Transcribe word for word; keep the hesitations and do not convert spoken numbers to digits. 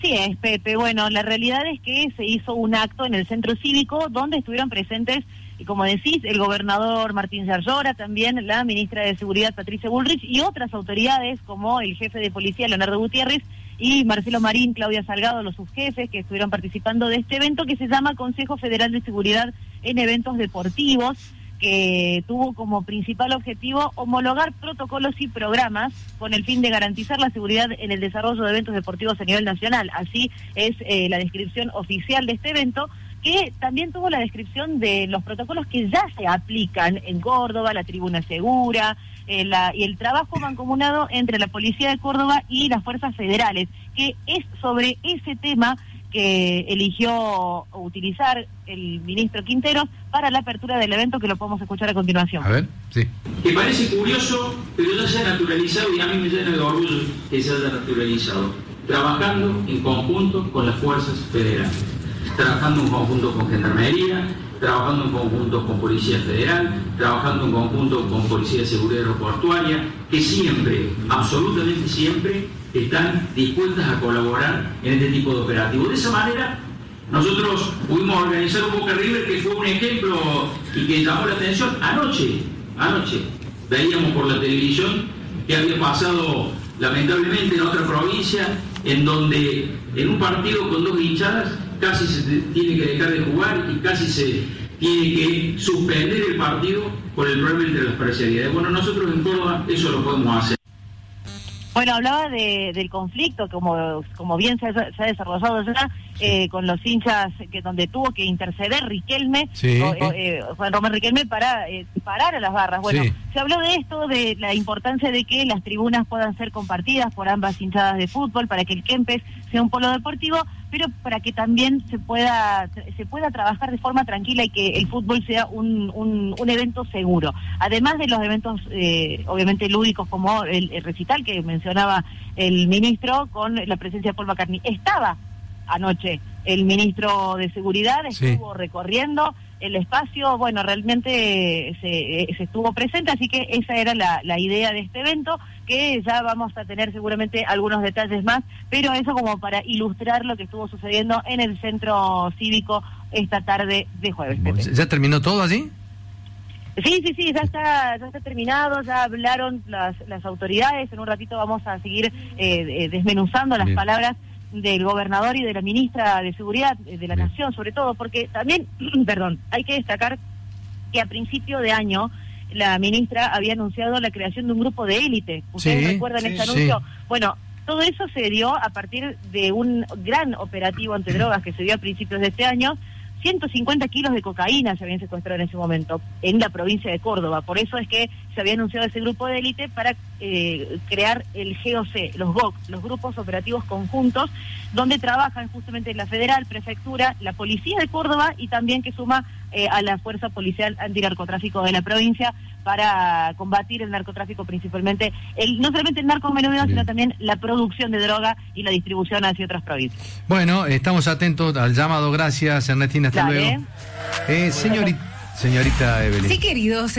Sí es, Pepe. Bueno, la realidad es que se hizo un acto en el centro cívico donde estuvieron presentes, y como decís, el gobernador Martín Yarlora, también la ministra de Seguridad Patricia Bullrich y otras autoridades como el jefe de policía Leonardo Gutiérrez y Marcelo Marín, Claudia Salgado, los subjefes que estuvieron participando de este evento que se llama Consejo Federal de Seguridad en Eventos Deportivos, que tuvo como principal objetivo homologar protocolos y programas con el fin de garantizar la seguridad en el desarrollo de eventos deportivos a nivel nacional. Así es eh, la descripción oficial de este evento, que también tuvo la descripción de los protocolos que ya se aplican en Córdoba, la tribuna segura, eh, la, y el trabajo mancomunado entre la Policía de Córdoba y las fuerzas federales, que es sobre ese tema que eligió utilizar el ministro Quinteros para la apertura del evento, que lo podemos escuchar a continuación. A ver, sí. Que parece curioso, pero ya se ha naturalizado, y a mí me llena de orgullo que se haya naturalizado, trabajando en conjunto con las fuerzas federales, trabajando en conjunto con Gendarmería, trabajando en conjunto con Policía Federal, trabajando en conjunto con Policía de Seguridad Aeroportuaria, que siempre, absolutamente siempre, están dispuestas a colaborar en este tipo de operativos. De esa manera, nosotros pudimos organizar un Boca River que fue un ejemplo y que llamó la atención. Anoche, anoche, veíamos por la televisión que había pasado lamentablemente en otra provincia, en donde en un partido con dos hinchadas casi se tiene que dejar de jugar y casi se tiene que suspender el partido por el problema entre las parcialidades. Bueno, nosotros en Córdoba eso lo podemos hacer. Bueno, hablaba de, del conflicto, como como bien se ha, se ha desarrollado ya, eh, con los hinchas, que donde tuvo que interceder Riquelme, sí. o, eh, Juan Román Riquelme, para eh, parar a las barras. Bueno, sí. Se habló de esto, de la importancia de que las tribunas puedan ser compartidas por ambas hinchadas de fútbol, para que el Kempes sea un polo deportivo, pero para que también se pueda se pueda trabajar de forma tranquila y que el fútbol sea un, un, un evento seguro. Además de los eventos, eh, obviamente, lúdicos, como el, el recital que mencionaba el ministro, con la presencia de Paul McCartney. Estaba anoche el ministro de Seguridad, estuvo sí. recorriendo el espacio, bueno, realmente se, se estuvo presente, así que esa era la, la idea de este evento, que ya vamos a tener seguramente algunos detalles más, pero eso como para ilustrar lo que estuvo sucediendo en el centro cívico esta tarde de jueves. Pepe. ¿Ya terminó todo allí? Sí, sí, sí, ya está, ya está terminado, ya hablaron las, las autoridades, en un ratito vamos a seguir eh, desmenuzando las Bien. palabras del gobernador y de la ministra de Seguridad de la Bien. Nación, sobre todo, porque también, perdón, hay que destacar que a principio de año la ministra había anunciado la creación de un grupo de élite. ¿Ustedes sí, recuerdan sí, este anuncio? Sí. Bueno, todo eso se dio a partir de un gran operativo antidrogas que se dio a principios de este año. ciento cincuenta kilos de cocaína se habían secuestrado en ese momento en la provincia de Córdoba. Por eso es que se había anunciado ese grupo de élite para eh, crear el G O C, los G O C, los grupos operativos conjuntos, donde trabajan justamente la Federal, Prefectura, la Policía de Córdoba y también que suma eh, a la Fuerza Policial Antinarcotráfico de la provincia para combatir el narcotráfico, principalmente, el no solamente el narcomenudeo, sino también la producción de droga y la distribución hacia otras provincias. Bueno, estamos atentos al llamado. Gracias, Ernestina. Hasta Dale. luego. Eh, señorita, señorita Evelyn. Sí, queridos.